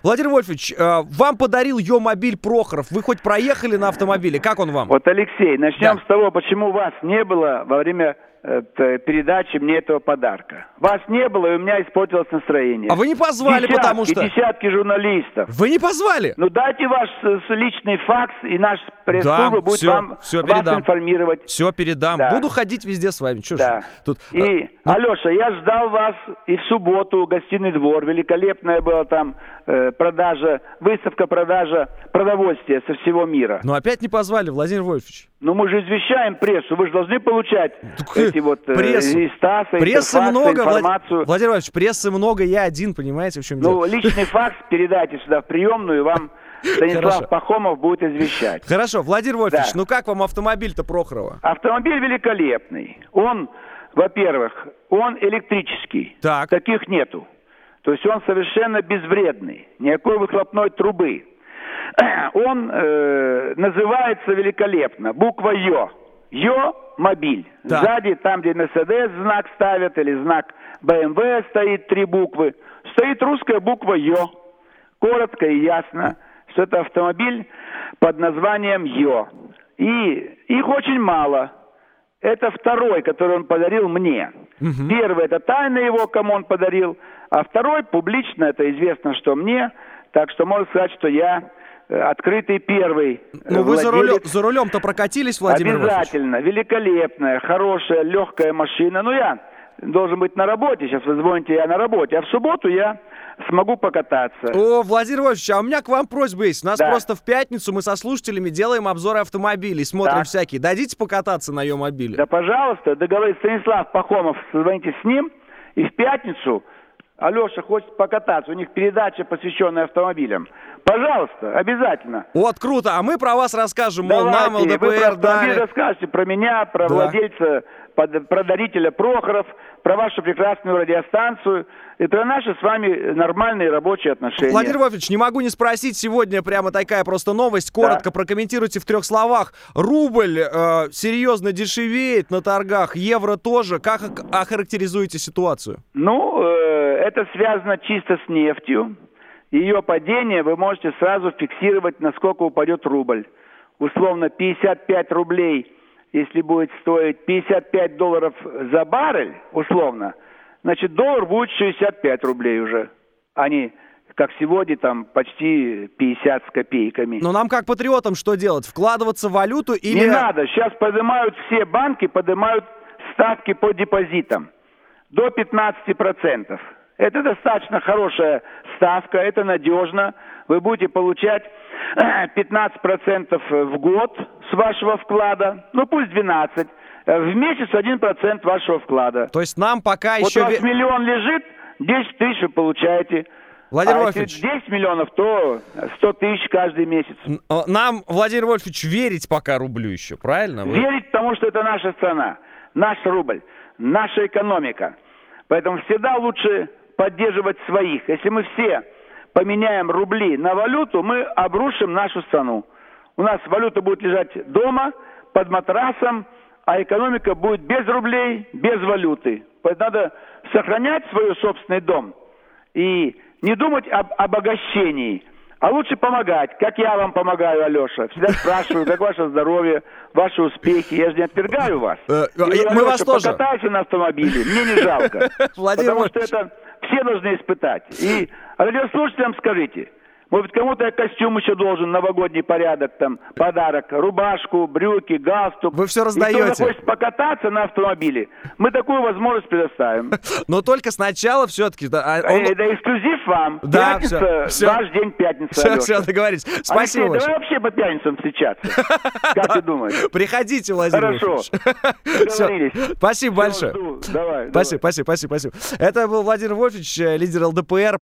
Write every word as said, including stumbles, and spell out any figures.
Владимир Вольфович, э, вам подарил Е-мобиль Прохоров. Вы хоть проехали на автомобиле? Как он вам? Вот, Алексей, начнем Да. с того, почему вас не было во время э, передачи мне этого подарка. Вас не было, и у меня испортилось настроение. А вы не позвали, десятки, потому что... десятки журналистов. Вы не позвали? Ну, дайте ваш э, личный факс, и наш пресс-служба Да, будет всё, вам, всё вас передам. информировать. Все передам. Да. Буду ходить везде с вами. Чё Да. ж тут... И, э, ну, Алеша, я ждал вас и в субботу, гостиный двор. Великолепная была там э, продажа, выставка продажа продовольствия со всего мира. Но опять не позвали, Владимир Вольфович. Ну, мы же извещаем прессу, вы же должны получать Так, эти вот э, прессу. из ТАССа, Прессы Интерфакса, много, Влад- информацию. Владимир Вольфович, прессы много, я один, понимаете, в чем Ну, дело? личный факс передайте сюда в приемную, вам Станислав Хорошо. Пахомов будет извещать. Хорошо, Владимир Вольфович, Да. ну как вам автомобиль-то Прохорова? Автомобиль великолепный. Он, во-первых, он электрический. Так. Таких нету. То есть он совершенно безвредный. Никакой выхлопной трубы. Он э, называется великолепно. Буква Ё. Ё-мобиль. Так. Сзади, там, где Мерседес знак ставят, или знак бэ эм вэ стоит, три буквы, стоит русская буква Ё. Коротко и ясно, что это автомобиль под названием Ё. И их очень мало. Это второй, который он подарил мне. Мгм. Первый — это тайна его, кому он подарил, а второй публично, это известно, что мне. Так что можно сказать, что я э, открытый первый э, Ну вы за, владелец. рулем, за рулем-то прокатились, Владимир Вольфович? Обязательно. Великолепная, хорошая, легкая машина. Ну, я должен быть на работе. Сейчас вы звоните, я на работе. А в субботу я смогу покататься. О, Владимир Вольфович, а у меня к вам просьба есть. У нас Да. просто в пятницу мы со слушателями делаем обзоры автомобилей, смотрим Так. всякие. Дадите покататься на Е-мобиле? Да, пожалуйста, договоритесь, Станислав Пахомов, созвоните с ним. И в пятницу Алеша хочет покататься. У них передача, посвященная автомобилям. Пожалуйста, обязательно. Вот, круто. А мы про вас расскажем, мол, нам Давайте, вы про ЛДПР автомобиль дали. расскажете, про меня, про Да. владельца, под- про дарителя Прохоров, про вашу прекрасную радиостанцию и про наши с вами нормальные рабочие отношения. Владимир Вольфович, не могу не спросить сегодня прямо такая просто новость. Коротко прокомментируйте в трех словах. Рубль э, серьезно дешевеет на торгах, евро тоже. Как ок- охарактеризуете ситуацию? Ну, э, это связано чисто с нефтью. Ее падение вы можете сразу фиксировать, насколько упадет рубль. Условно, пятьдесят пять рублей, если будет стоить пятьдесят пять долларов за баррель, условно, значит, доллар будет шестьдесят пять рублей уже, а не, как сегодня, там, почти пятьдесят с копейками. Но нам, как патриотам, что делать? Вкладываться в валюту или... Не надо, сейчас поднимают все банки, поднимают ставки по депозитам до пятнадцати процентов. Это достаточно хорошая ставка, это надежно. Вы будете получать пятнадцать процентов в год с вашего вклада, ну пусть двенадцать, в месяц один процент вашего вклада. То есть нам пока Вот еще... у вас ве- миллион лежит, десять тысяч вы получаете. Владимир а Вольфович. если десять миллионов, то сто тысяч каждый месяц. Н- э, Нам, Владимир Вольфович, верить пока рублю еще, правильно? Вы- Верить, потому что это наша страна, наш рубль, наша экономика. Поэтому всегда лучше поддерживать своих. Если мы все поменяем рубли на валюту, мы обрушим нашу страну. У нас валюта будет лежать дома, под матрасом, а экономика будет без рублей, без валюты. Поэтому надо сохранять свой собственный дом и не думать об обогащении, а лучше помогать, как я вам помогаю, Алеша. Всегда спрашиваю, как ваше здоровье, ваши успехи. Я же не отвергаю вас. Э, Я говорю, мы вас Алеша, тоже. покатайся на автомобиле, мне не жалко. Владимир Потому что Вольфович. это все должны испытать. И радиослушателям скажите, может, кому-то я костюм еще должен, новогодний порядок, там, подарок, рубашку, брюки, галстук. Вы всё И раздаете. кто захочет покататься на автомобиле, мы такую возможность предоставим. Но только сначала все-таки... Это эксклюзив вам. Да, Пятница, всё, всё. ваш день пятница, Все, Алеша. все, договорились. Спасибо Алексей, большое. давай вообще по пятницам встречаться. Как ты думаешь? Приходите, Владимир Хорошо. Вольфович. Всё. Договорились. Спасибо Всё, большое. жду. Давай, Спасибо, спасибо, спасибо, спасибо. Это был Владимир Вольфович, э, лидер ЛДПР.